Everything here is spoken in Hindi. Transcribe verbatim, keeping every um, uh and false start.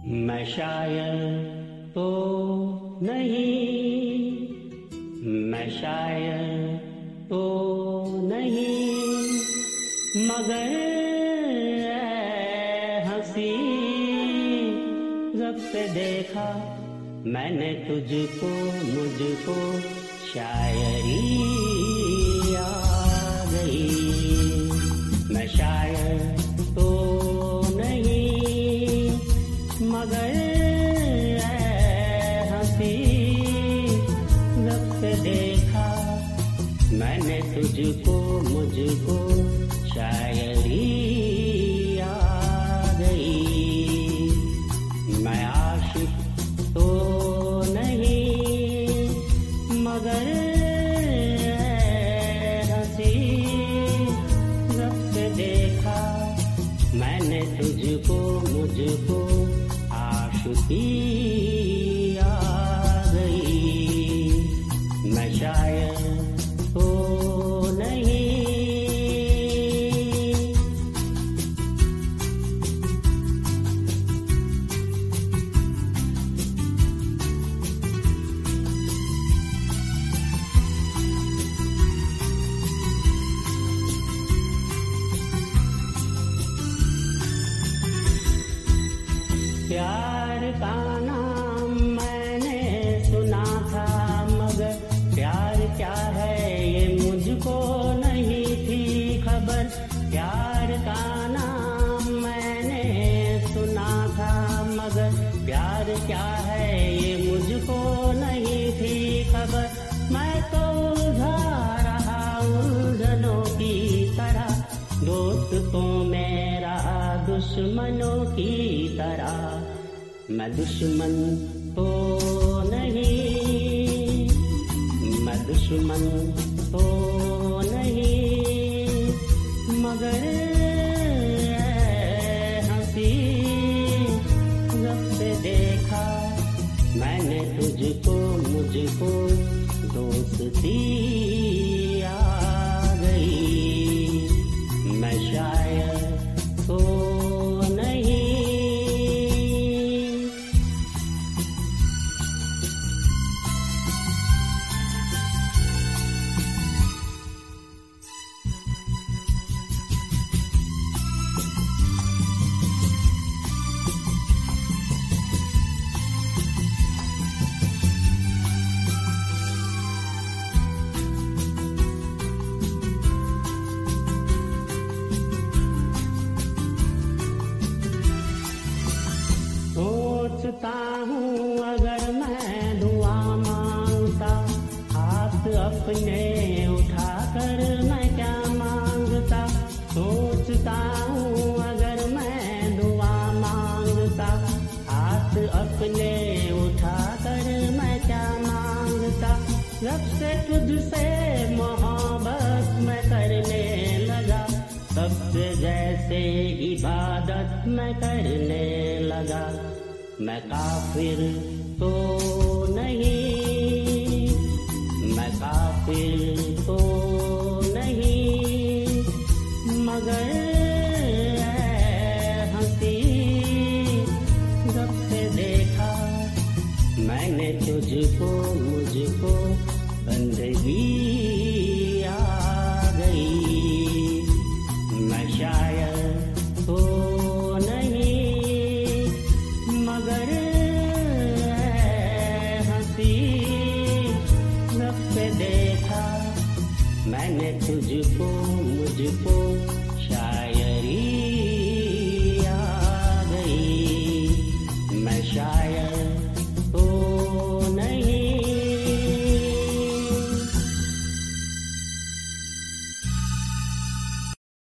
मैं शायर तो नहीं, मैं शायर तो नहीं, मगर हंसी जब से देखा मैंने तुझको, मुझको शायरी आ गई। मैं शायर तो नहीं, मगर हंसी जब से देखा मैंने तुझको, मुझको शायरी आ गई। मैं आशिक तो नहीं, मगर हंसी जब से देखा मैंने तुझको, मुझको आशिकी आ गई। मैं शायर तो नहीं। प्यार का नाम मैंने सुना था, मगर प्यार क्या है ये मुझको नहीं थी खबर। प्यार का नाम मैंने सुना था, मगर प्यार क्या है ये मुझको नहीं थी खबर। मैं तो उलझा रहा उलझनों की तरह, दोस्त तो मेरा दुश्मनों की तरह। मैं दुश्मन तो नहीं, मैं दुश्मन तो नहीं, मगर हंसी जब से देखा मैंने तुझको, मुझको दोस्ती आ गई। मैं शायर तो नहीं। सोचता हूँ अगर मैं दुआ मांगता, हाथ अपने उठाकर मैं क्या मांगता। सोचता हूँ अगर मैं दुआ मांगता, हाथ अपने उठाकर मैं क्या मांगता। जब से तुझसे मोहब्बत मैं करने लगा, तब से जैसे इबादत मैं करने लगा। मैं काफिर तो नहीं, मैं काफिर तो नहीं, मगर हंसी जब से देखा मैंने तुझको, मुझको बंदगी आ गई। मैं शायर तो नहीं, मगर हंसी जब से देखा मैंने तुझको, मुझको शायद